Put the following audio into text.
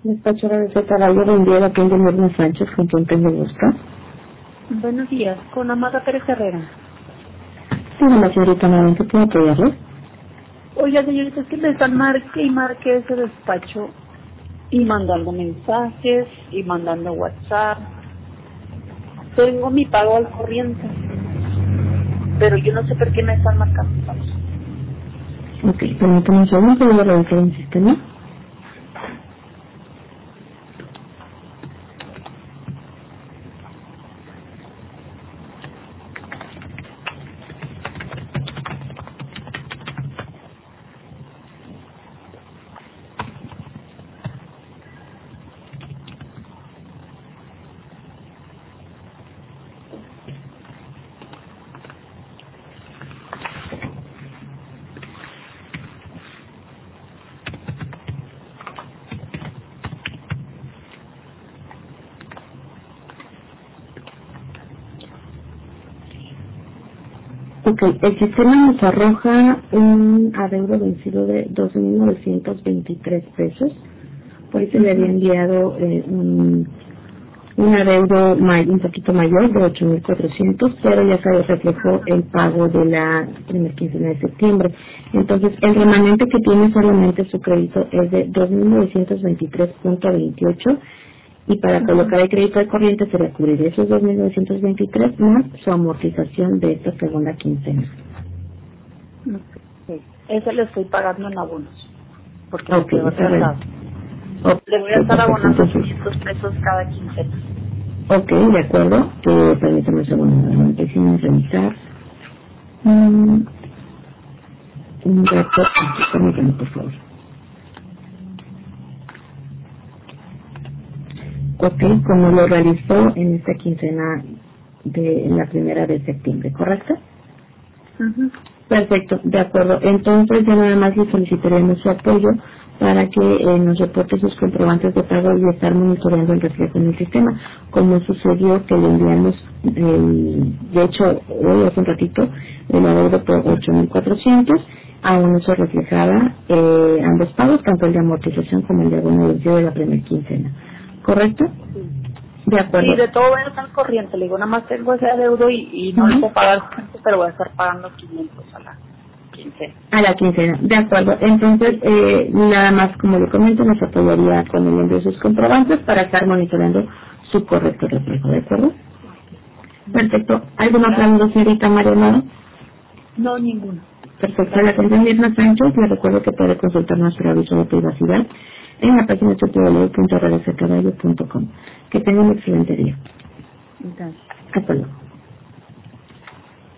Despachadora de Z Radio, buen día, la tienda Mirna Sánchez, con quien tengo gusto. Buenos días, con Amada Pérez Herrera. Sí, la señorita, ¿en qué puedo apoyarle? Oiga, señorita, es que me están marque y marque ese despacho y mandando mensajes y mandando WhatsApp. Tengo mi pago al corriente, pero yo no sé por qué me están marcando. Ok, permítame un segundo, voy a revisar el sistema. Ok, el sistema nos arroja un adeudo vencido de 2.923 pesos. Por eso le había enviado un adeudo un poquito mayor de 8.400, pero ya se reflejó el pago de la primera quincena de septiembre. Entonces, el remanente que tiene solamente su crédito es de 2.923.28, y para colocar el crédito de corriente se le cubriría esos 2.923 más su amortización de esta segunda quincena. Okay. Ese le estoy pagando en abonos, porque Ok, me quedó atrasado. Le voy a estar abonando entonces, 500 pesos cada quincena. ok, de acuerdo. Permítame un segundo. Déjenme revisar. Un dato. Permítame, por favor. Ok, como lo realizó en esta quincena de la primera de septiembre, ¿correcto? Perfecto, de acuerdo. Entonces ya nada más le solicitaremos su apoyo para que nos reporte sus comprobantes de pago y estar monitoreando el reflejo en el sistema, como sucedió que le enviamos, de hecho, hoy hace un ratito, el adeudo por 8.400, aún no se reflejaba ambos pagos, tanto el de amortización como el de abono vencido de la primera quincena. ¿Correcto? De acuerdo. Sí, de todo voy a estar al corriente. Le digo, nada más tengo ese adeudo y no le puedo pagar cuánto, pero voy a estar pagando 500 a la quincena. A la quincena, de acuerdo. Entonces, nada más, como le comento, nos apoyaría con el envío de sus comprobantes para estar monitoreando su correcto reflejo, ¿de acuerdo? Perfecto. ¿Alguna otra duda, señorita María Amado? No, ninguno. Perfecto. La atención Mirna Sánchez, le recuerdo que puede consultar nuestro aviso de privacidad en la página www.radiocercaballo.com. Que tenga un excelente día. Entonces. Hasta luego.